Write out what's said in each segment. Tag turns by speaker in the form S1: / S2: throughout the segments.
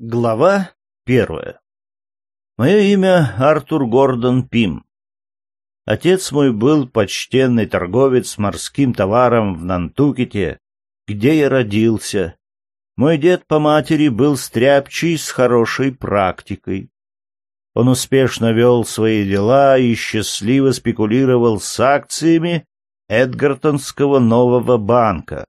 S1: Глава 1. Мое имя Артур Гордон Пим. Отец мой был почтенный торговец морским товаром в Нантукете, где я родился. Мой дед по матери был стряпчий с хорошей практикой. Он успешно вел свои дела и счастливо спекулировал с акциями Эдгартонского нового банка.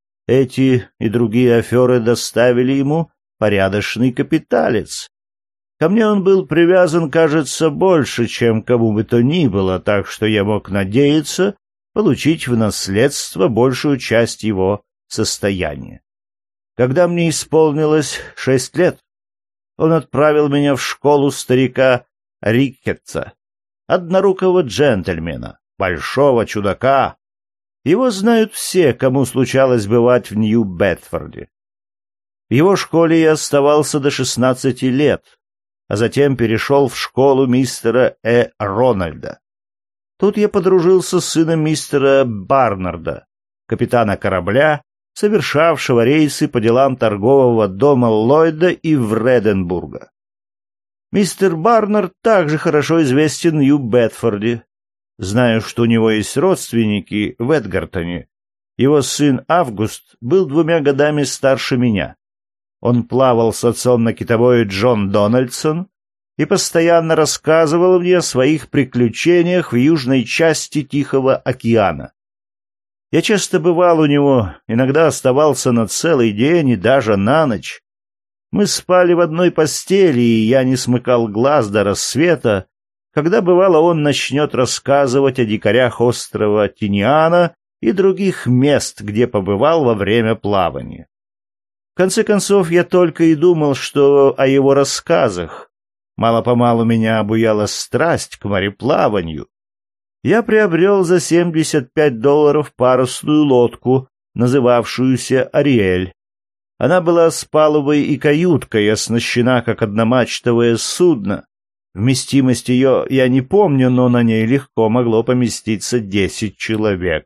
S1: Эти и другие аферы доставили ему порядочный капиталец. Ко мне он был привязан, кажется, больше, чем кому бы то ни было, так что я мог надеяться получить в наследство большую часть его состояния. Когда мне исполнилось 6 лет, он отправил меня в школу старика Риккетса, однорукого джентльмена, большого чудака. Его знают все, кому случалось бывать в Нью-Бедфорде. В его школе я оставался до 16 лет, а затем перешел в школу мистера Рональда. Тут я подружился с сыном мистера Барнарда, капитана корабля, совершавшего рейсы по делам торгового дома Ллойда и Вреденбурга. Мистер Барнард также хорошо известен в Нью-Бедфорде. Знаю, что у него есть родственники в Эдгартоне. Его сын Август был 2 годами старше меня. Он плавал с отцом на китобое Джон Дональдсон и постоянно рассказывал мне о своих приключениях в южной части Тихого океана. Я часто бывал у него, иногда оставался на целый день и даже на ночь. Мы спали в одной постели, и я не смыкал глаз до рассвета, когда, бывало, он начнет рассказывать о дикарях острова Тиниана и других мест, где побывал во время плавания. В конце концов, я только и думал, что о его рассказах. Мало-помалу меня обуяла страсть к мореплаванию. Я приобрел за $75 парусную лодку, называвшуюся «Ариэль». Она была с палубой и каюткой, оснащена как одномачтовое судно. Вместимость ее я не помню, но на ней легко могло поместиться 10 человек.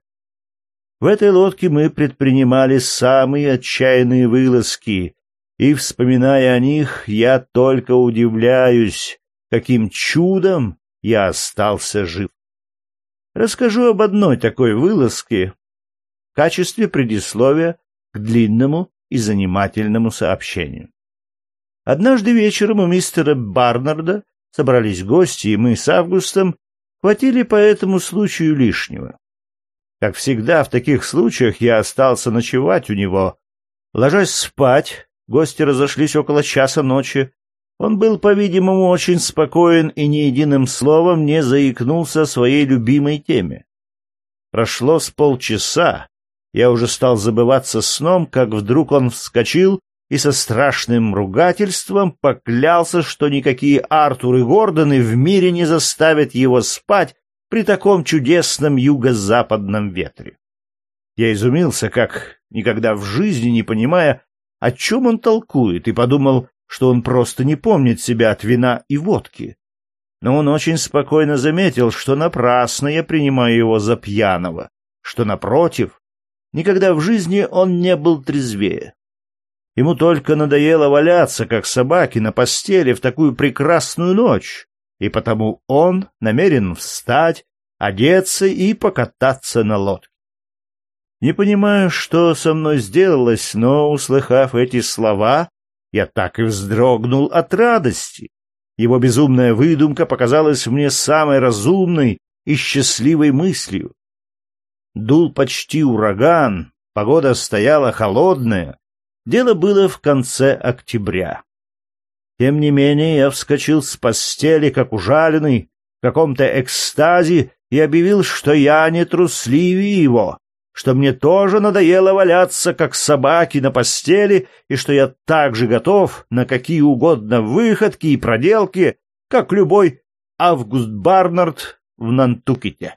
S1: В этой лодке мы предпринимали самые отчаянные вылазки, и, вспоминая о них, я только удивляюсь, каким чудом я остался жив. Расскажу об одной такой вылазке в качестве предисловия к длинному и занимательному сообщению. Однажды вечером у мистера Барнарда собрались гости, и мы с Августом хватили по этому случаю лишнего. Как всегда в таких случаях я остался ночевать у него. Ложась спать, гости разошлись около часа ночи. Он был, по-видимому, очень спокоен и ни единым словом не заикнулся о своей любимой теме. Прошло с полчаса, я уже стал забываться сном, как вдруг он вскочил и со страшным ругательством поклялся, что никакие Артур и Гордоны в мире не заставят его спать при таком чудесном юго-западном ветре. Я изумился, как никогда в жизни не понимая, о чем он толкует, и подумал, что он просто не помнит себя от вина и водки. Но он очень спокойно заметил, что напрасно я принимаю его за пьяного, что, напротив, никогда в жизни он не был трезвее. Ему только надоело валяться, как собаки, на постели в такую прекрасную ночь, и потому он намерен встать, одеться и покататься на лодке. Не понимаю, что со мной сделалось, но, услыхав эти слова, я так и вздрогнул от радости. Его безумная выдумка показалась мне самой разумной и счастливой мыслью. Дул почти ураган, погода стояла холодная, дело было в конце октября. Тем не менее, я вскочил с постели, как ужаленный, в каком-то экстазе, и объявил, что я не трусливее его, что мне тоже надоело валяться, как собаки на постели, и что я так же готов на какие угодно выходки и проделки, как любой Август Барнард в Нантукете.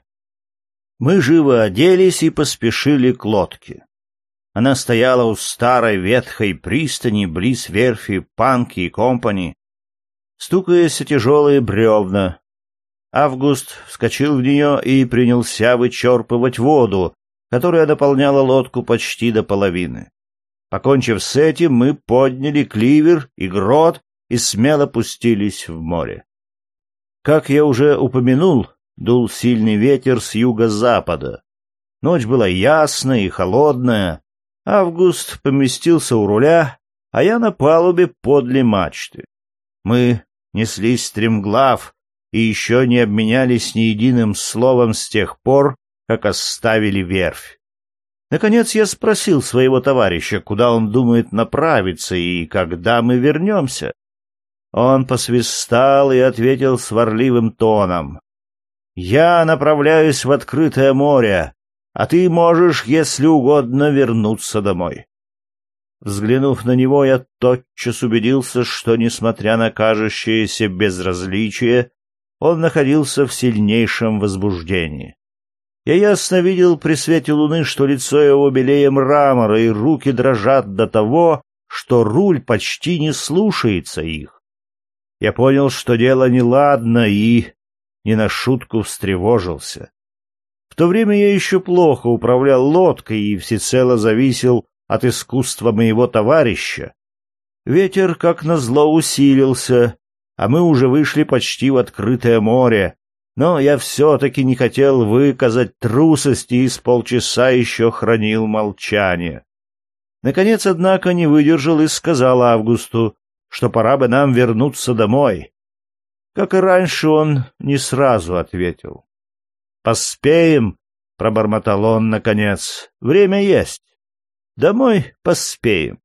S1: Мы живо оделись и поспешили к лодке. Она стояла у старой ветхой пристани близ верфи Панки и Компани, стукаясь о тяжелые бревна. Август вскочил в нее и принялся вычерпывать воду, которая наполняла лодку почти до половины. Покончив с этим, мы подняли кливер и грот и смело пустились в море. Как я уже упомянул, дул сильный ветер с юго-запада. Ночь была ясная и холодная. Август поместился у руля, а я на палубе подле мачты. Мы неслись стремглав и еще не обменялись ни единым словом с тех пор, как оставили верфь. Наконец я спросил своего товарища, куда он думает направиться и когда мы вернемся. Он посвистал и ответил сварливым тоном: «Я направляюсь в открытое море, а ты можешь, если угодно, вернуться домой». Взглянув на него, я тотчас убедился, что, несмотря на кажущееся безразличие, он находился в сильнейшем возбуждении. Я ясно видел при свете луны, что лицо его белее мрамора, и руки дрожат до того, что руль почти не слушается их. Я понял, что дело неладно, и не на шутку встревожился. В то время я еще плохо управлял лодкой и всецело зависел от искусства моего товарища. Ветер, как назло, усилился, а мы уже вышли почти в открытое море, но я все-таки не хотел выказать трусости и с полчаса еще хранил молчание. Наконец, однако, не выдержал и сказал Августу, что пора бы нам вернуться домой. Как и раньше, он не сразу ответил. «Поспеем», — пробормотал он наконец, — «время есть. Домой поспеем».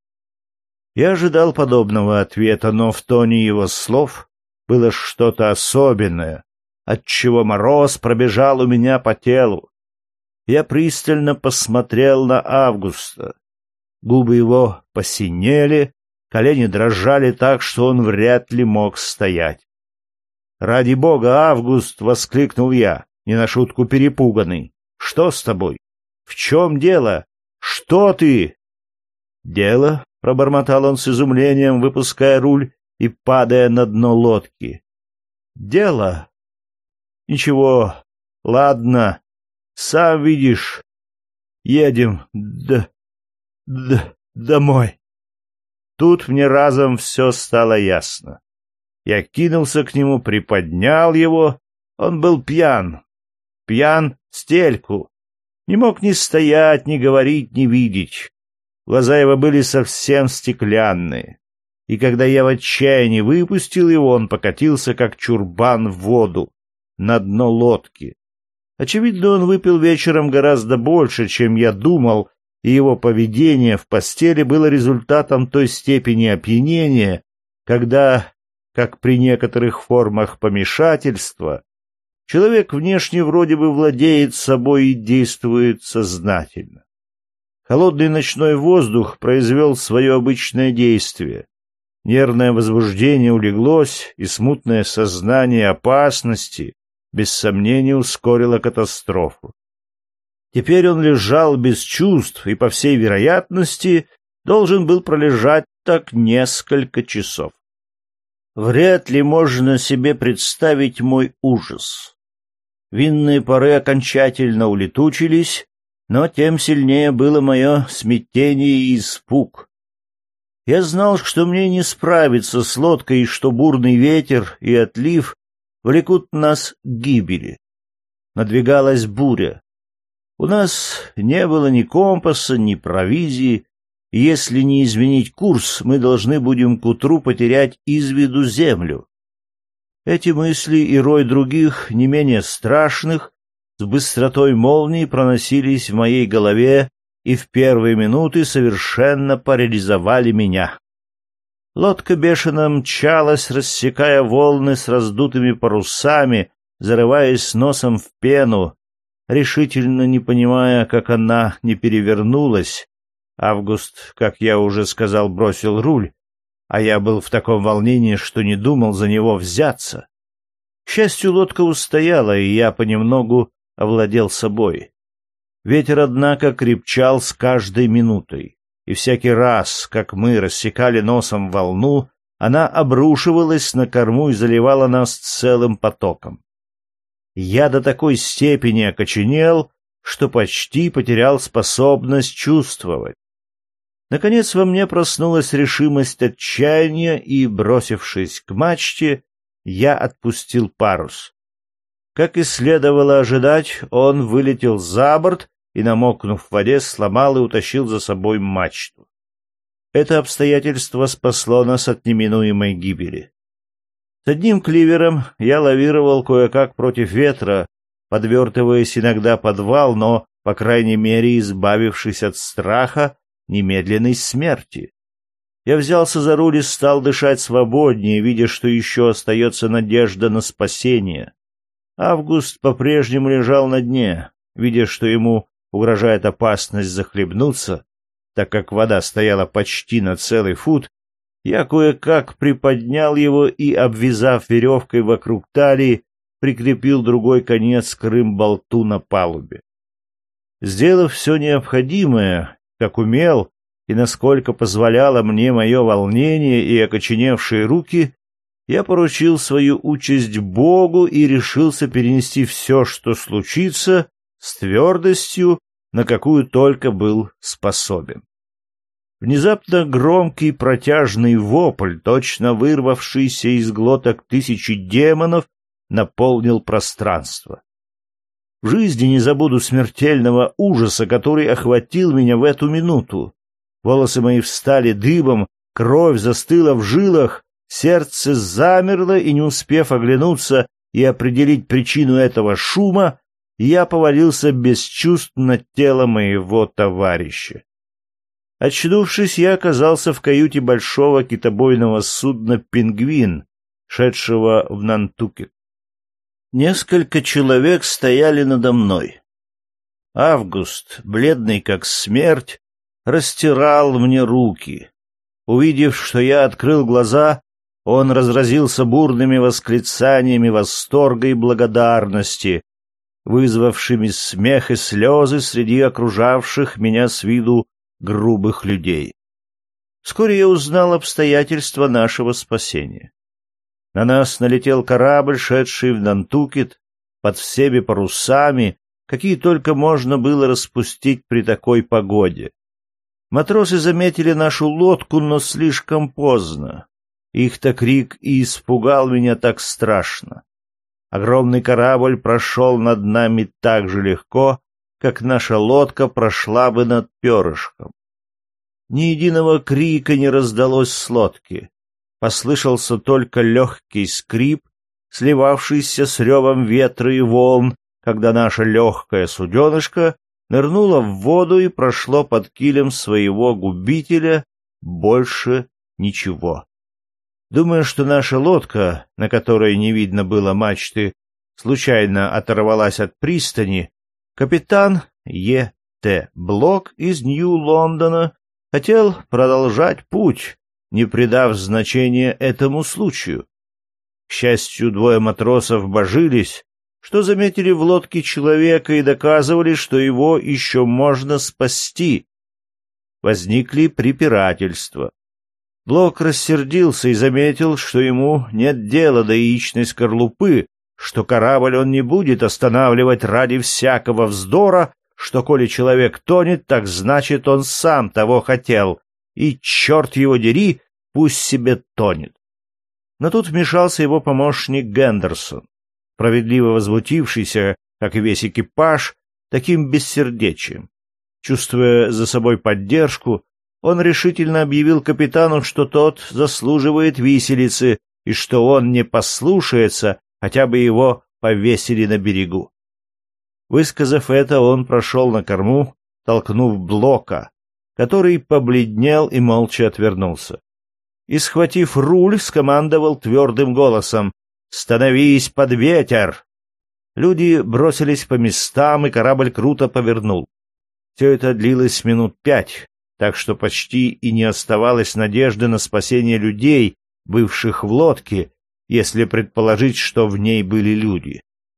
S1: Я ожидал подобного ответа, но в тоне его слов было что-то особенное, отчего мороз пробежал у меня по телу. Я пристально посмотрел на Августа. Губы его посинели, колени дрожали так, что он вряд ли мог стоять. «Ради бога, Август!» — воскликнул я, не на шутку перепуганный. «Что с тобой? В чем дело? Что ты?» «Дело?» — пробормотал он с изумлением, выпуская руль и падая на дно лодки. «Дело? Ничего, ладно, сам видишь. Едем домой». Тут мне разом все стало ясно. Я кинулся к нему, приподнял его. Он был пьян в стельку. Не мог ни стоять, ни говорить, ни видеть. Глаза его были совсем стеклянные. И когда я в отчаянии выпустил его, он покатился, как чурбан, в воду, на дно лодки. Очевидно, он выпил вечером гораздо больше, чем я думал, и его поведение в постели было результатом той степени опьянения, когда, как при некоторых формах помешательства, человек внешне вроде бы владеет собой и действует сознательно. Холодный ночной воздух произвел свое обычное действие. Нервное возбуждение улеглось, и смутное сознание опасности без сомнения ускорило катастрофу. Теперь он лежал без чувств и, по всей вероятности, должен был пролежать так несколько часов. Вряд ли можно себе представить мой ужас. Винные пары окончательно улетучились, но тем сильнее было мое смятение и испуг. Я знал, что мне не справиться с лодкой, и что бурный ветер и отлив влекут нас к гибели. Надвигалась буря. У нас не было ни компаса, ни провизии, и если не изменить курс, мы должны будем к утру потерять из виду землю. Эти мысли и рой других, не менее страшных, с быстротой молнии проносились в моей голове и в первые минуты совершенно парализовали меня. Лодка бешено мчалась, рассекая волны с раздутыми парусами, зарываясь носом в пену, решительно не понимая, как она не перевернулась. Август, как я уже сказал, бросил руль, а я был в таком волнении, что не думал за него взяться. К счастью, лодка устояла, и я понемногу овладел собой. Ветер, однако, крепчал с каждой минутой, и всякий раз, как мы рассекали носом волну, она обрушивалась на корму и заливала нас целым потоком. Я до такой степени окоченел, что почти потерял способность чувствовать. Наконец во мне проснулась решимость отчаяния, и, бросившись к мачте, я отпустил парус. Как и следовало ожидать, он вылетел за борт и, намокнув в воде, сломал и утащил за собой мачту. Это обстоятельство спасло нас от неминуемой гибели. С одним кливером я лавировал кое-как против ветра, подвертываясь иногда под вал, но, по крайней мере, избавившись от страха немедленной смерти. Я взялся за руль и стал дышать свободнее, видя, что еще остается надежда на спасение. Август по-прежнему лежал на дне, видя, что ему угрожает опасность захлебнуться, так как вода стояла почти на целый фут. Я кое-как приподнял его и, обвязав веревкой вокруг талии, прикрепил другой конец к рым-болту на палубе. Сделав все необходимое, как умел, и насколько позволяло мне мое волнение и окоченевшие руки, я поручил свою участь Богу и решился перенести все, что случится, с твердостью, на какую только был способен. Внезапно громкий протяжный вопль, точно вырвавшийся из глоток тысячи демонов, наполнил пространство. В жизни не забуду смертельного ужаса, который охватил меня в эту минуту. Волосы мои встали дыбом, кровь застыла в жилах, сердце замерло, и, не успев оглянуться и определить причину этого шума, я повалился без чувств на тело моего товарища. Очнувшись, я оказался в каюте большого китобойного судна «Пингвин», шедшего в Нантукет. Несколько человек стояли надо мной. Август, бледный как смерть, растирал мне руки. Увидев, что я открыл глаза, он разразился бурными восклицаниями восторга и благодарности, вызвавшими смех и слезы среди окружавших меня с виду грубых людей. Вскоре я узнал обстоятельства нашего спасения. На нас налетел корабль, шедший в Нантукет, под всеми парусами, какие только можно было распустить при такой погоде. Матросы заметили нашу лодку, но слишком поздно. Их-то крик и испугал меня так страшно. Огромный корабль прошел над нами так же легко, как наша лодка прошла бы над перышком. Ни единого крика не раздалось с лодки. Послышался только легкий скрип, сливавшийся с ревом ветра и волн, когда наша легкая суденышко нырнуло в воду и прошло под килем своего губителя. Больше ничего. Думая, что наша лодка, на которой не видно было мачты, случайно оторвалась от пристани, капитан Е.Т. Блок из Нью-Лондона хотел продолжать путь, не придав значения этому случаю. К счастью, двое матросов божились, что заметили в лодке человека и доказывали, что его еще можно спасти. Возникли препирательства. Блок рассердился и заметил, что ему нет дела до яичной скорлупы, что корабль он не будет останавливать ради всякого вздора, что коли человек тонет, так значит он сам того хотел, и, черт его дери, пусть себе тонет. Но тут вмешался его помощник Гендерсон, справедливо возмутившийся, как и весь экипаж, таким бессердечием. Чувствуя за собой поддержку, он решительно объявил капитану, что тот заслуживает виселицы и что он не послушается, хотя бы его повесили на берегу. Высказав это, он прошел на корму, толкнув Блока, который побледнел и молча отвернулся. И, схватив руль, скомандовал твердым голосом: «Становись под ветер!» Люди бросились по местам, и корабль круто повернул. Все это длилось минут 5, так что почти и не оставалось надежды на спасение людей, бывших в лодке, если предположить, что в ней были люди.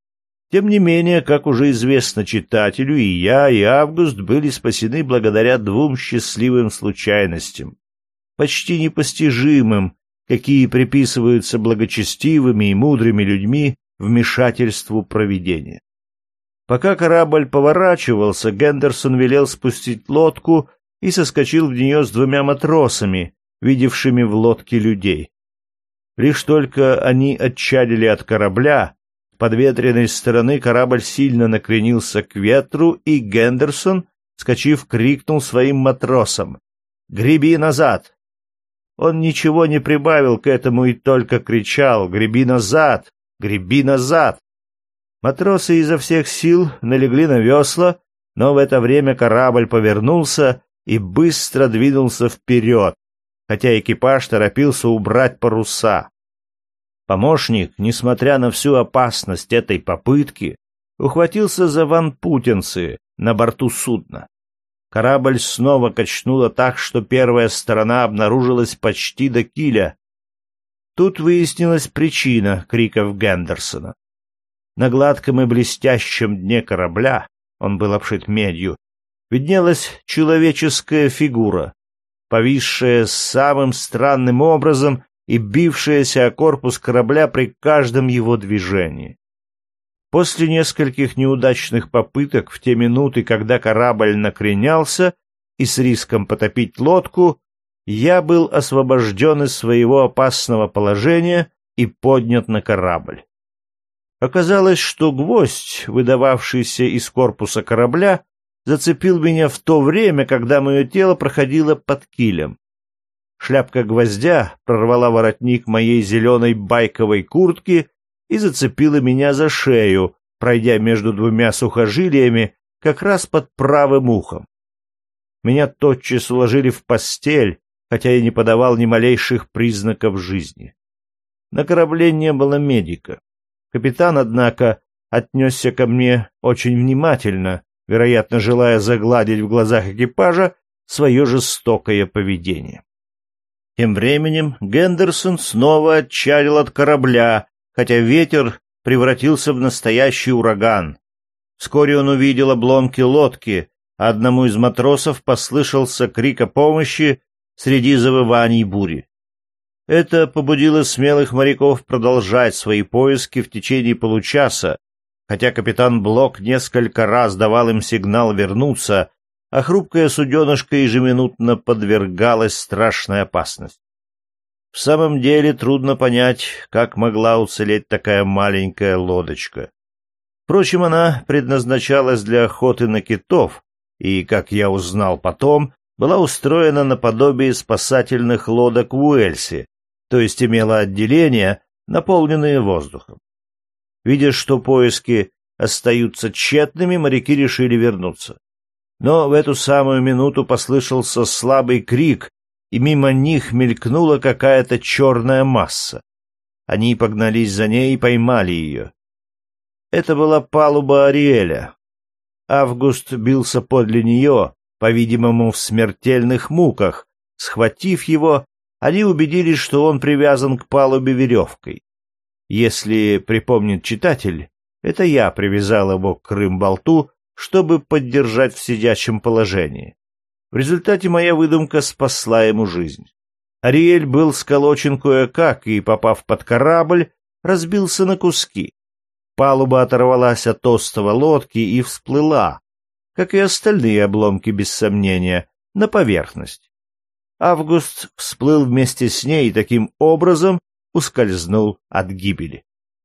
S1: Тем не менее, как уже известно читателю, и я, и Август были спасены благодаря двум счастливым случайностям, почти непостижимым, какие приписываются благочестивыми и мудрыми людьми вмешательству провидения. Пока корабль поворачивался, Гендерсон велел спустить лодку и соскочил в нее с двумя матросами, видевшими в лодке людей. Лишь только они отчалили от корабля, с подветренной стороны корабль сильно накренился к ветру, и Гендерсон, вскочив, крикнул своим матросам: «Греби назад!» Он ничего не прибавил к этому и только кричал: «Греби назад! Греби назад!» Матросы изо всех сил налегли на весла, но в это время корабль повернулся и быстро двинулся вперед, хотя экипаж торопился убрать паруса. Помощник, несмотря на всю опасность этой попытки, ухватился за ванпутинцы на борту судна. Корабль снова качнуло так, что первая сторона обнаружилась почти до киля. Тут выяснилась причина криков Гендерсона. На гладком и блестящем дне корабля, он был обшит медью, виднелась человеческая фигура, повисшая самым странным образом и бившаяся о корпус корабля при каждом его движении. После нескольких неудачных попыток в те минуты, когда корабль накренялся и с риском потопить лодку, я был освобожден из своего опасного положения и поднят на корабль. Оказалось, что гвоздь, выдававшийся из корпуса корабля, зацепил меня в то время, когда мое тело проходило под килем. Шляпка гвоздя прорвала воротник моей зеленой байковой куртки и зацепила меня за шею, пройдя между двумя сухожилиями как раз под правым ухом. Меня тотчас уложили в постель, хотя я не подавал ни малейших признаков жизни. На корабле не было медика. Капитан, однако, отнесся ко мне очень внимательно, вероятно, желая загладить в глазах экипажа свое жестокое поведение. Тем временем Гендерсон снова отчалил от корабля, хотя ветер превратился в настоящий ураган. Вскоре он увидел обломки лодки, а одному из матросов послышался крик о помощи среди завываний бури. Это побудило смелых моряков продолжать свои поиски в течение получаса, хотя капитан Блок несколько раз давал им сигнал вернуться, а хрупкая суденышка ежеминутно подвергалась страшной опасности. В самом деле трудно понять, как могла уцелеть такая маленькая лодочка. Впрочем, она предназначалась для охоты на китов и, как я узнал потом, была устроена наподобие спасательных лодок в Уэльсе, то есть имела отделения, наполненные воздухом. Видя, что поиски остаются тщетными, моряки решили вернуться. Но в эту самую минуту послышался слабый крик, и мимо них мелькнула какая-то черная масса. Они погнались за ней и поймали ее. Это была палуба Ариэля. Август бился подле нее, по-видимому, в смертельных муках. Схватив его, они убедились, что он привязан к палубе веревкой. Если припомнит читатель, это я привязал его к рымболту, чтобы поддержать в сидячем положении. В результате моя выдумка спасла ему жизнь. Ариэль был сколочен кое-как и, попав под корабль, разбился на куски. Палуба оторвалась от остова лодки и всплыла, как и остальные обломки, без сомнения, на поверхность. Август всплыл вместе с ней и таким образом ускользнул от гибели.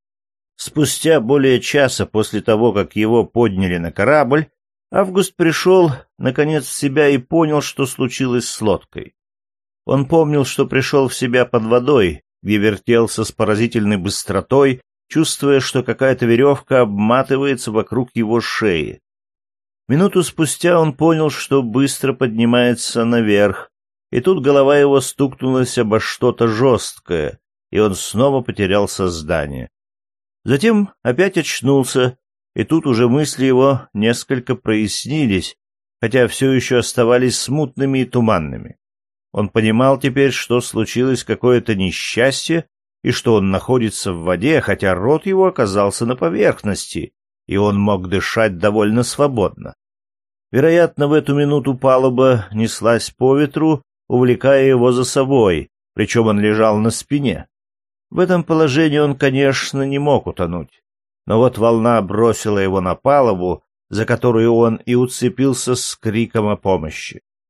S1: Спустя более часа после того, как его подняли на корабль, Август пришел, наконец, в себя и понял, что случилось с лодкой. Он помнил, что пришел в себя под водой, где вертелся с поразительной быстротой, чувствуя, что какая-то веревка обматывается вокруг его шеи. Минуту спустя он понял, что быстро поднимается наверх, и тут голова его стукнулась обо что-то жесткое, и он снова потерял сознание. Затем опять очнулся, и тут уже мысли его несколько прояснились, хотя все еще оставались смутными и туманными. Он понимал теперь, что случилось какое-то несчастье, и что он находится в воде, хотя рот его оказался на поверхности, и он мог дышать довольно свободно. Вероятно, в эту минуту палуба неслась по ветру, увлекая его за собой, причем он лежал на спине. В этом положении он, конечно, не мог утонуть. Но вот волна бросила его на палубу, за которую он и уцепился с криком о помощи.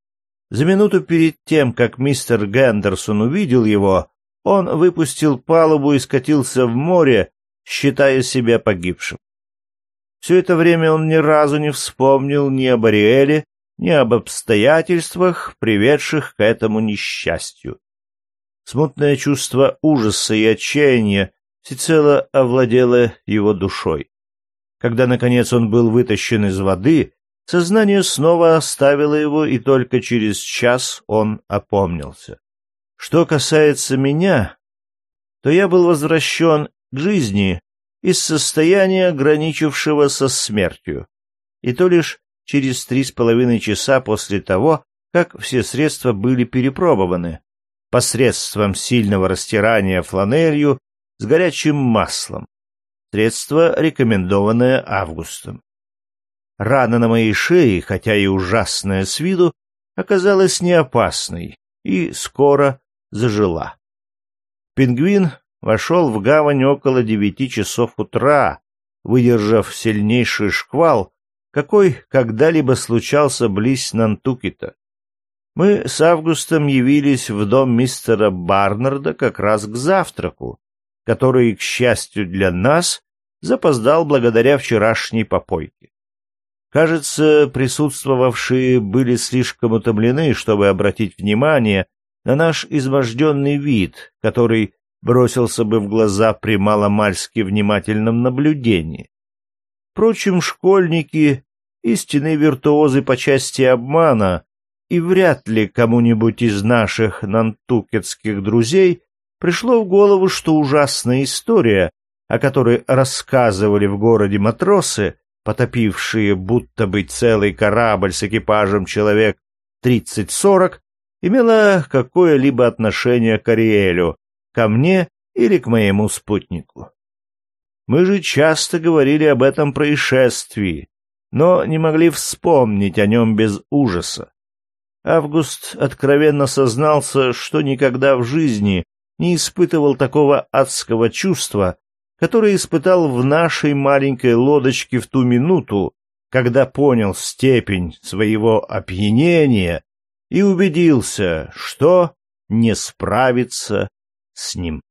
S1: За минуту перед тем, как мистер Гендерсон увидел его, он выпустил палубу и скатился в море, считая себя погибшим. Все это время он ни разу не вспомнил ни об Ариэле, ни об обстоятельствах, приведших к этому несчастью. Смутное чувство ужаса и отчаяния всецело овладело его душой. Когда, наконец, он был вытащен из воды, сознание снова оставило его, и только через час он опомнился. Что касается меня, то я был возвращен к жизни из состояния, граничившего со смертью, и то лишь через 3,5 часа после того, как все средства были перепробованы, посредством сильного растирания фланелью с горячим маслом, средство, рекомендованное Августом. Рана на моей шее, хотя и ужасная с виду, оказалась не опасной и скоро зажила. Пингвин вошел в гавань около 9 часов утра, выдержав сильнейший шквал, какой когда-либо случался близ Нантукета. Мы с Августом явились в дом мистера Барнарда как раз к завтраку, который, к счастью для нас, запоздал благодаря вчерашней попойке. Кажется, присутствовавшие были слишком утомлены, чтобы обратить внимание на наш изможденный вид, который бросился бы в глаза при маломальски внимательном наблюдении. Впрочем, школьники — истинные виртуозы по части обмана, и вряд ли кому-нибудь из наших нантукетских друзей пришло в голову, что ужасная история, о которой рассказывали в городе матросы, потопившие будто бы целый корабль с экипажем человек 30-40, имела какое-либо отношение к Ариэлю, ко мне или к моему спутнику. Мы же часто говорили об этом происшествии, но не могли вспомнить о нем без ужаса. Август откровенно сознался, что никогда в жизни не испытывал такого адского чувства, которое испытал в нашей маленькой лодочке в ту минуту, когда понял степень своего опьянения и убедился, что не справится с ним.